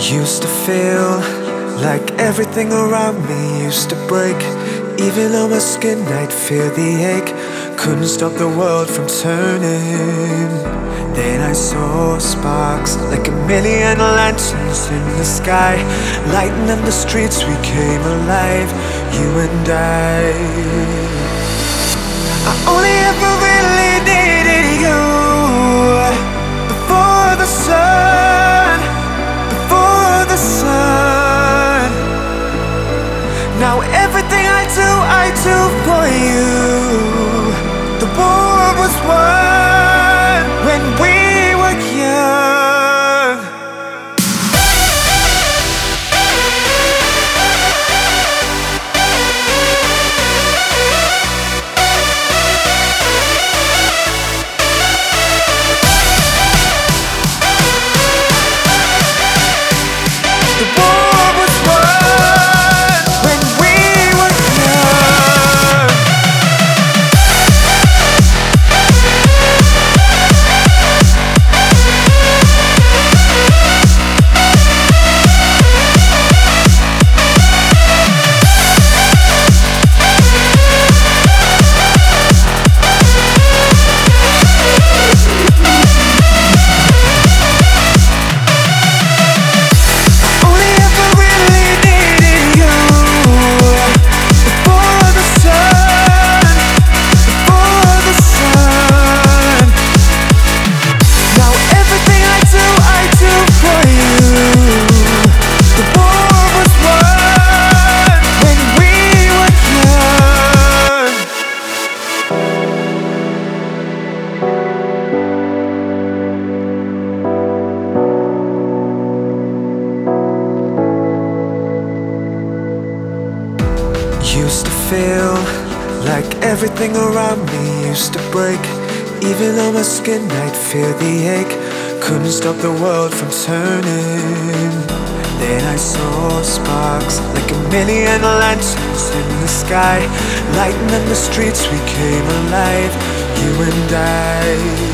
Used to feel like everything around me used to break. Even on my skin I'd feel the ache. Couldn't stop the world from turning. Then I saw sparks like a million lanterns in the sky, lighting up the streets, we came alive, you and I only ever really needed you before the sun, before the sun. Now everything I do for you. The war was won when we were young. The war was won when we were young. Used to feel like everything around me used to break. Even on my skin I'd feel the ache. Couldn't stop the world from turning. Then I saw sparks like a million lanterns in the sky, lighting up the streets, we came alive, you and I.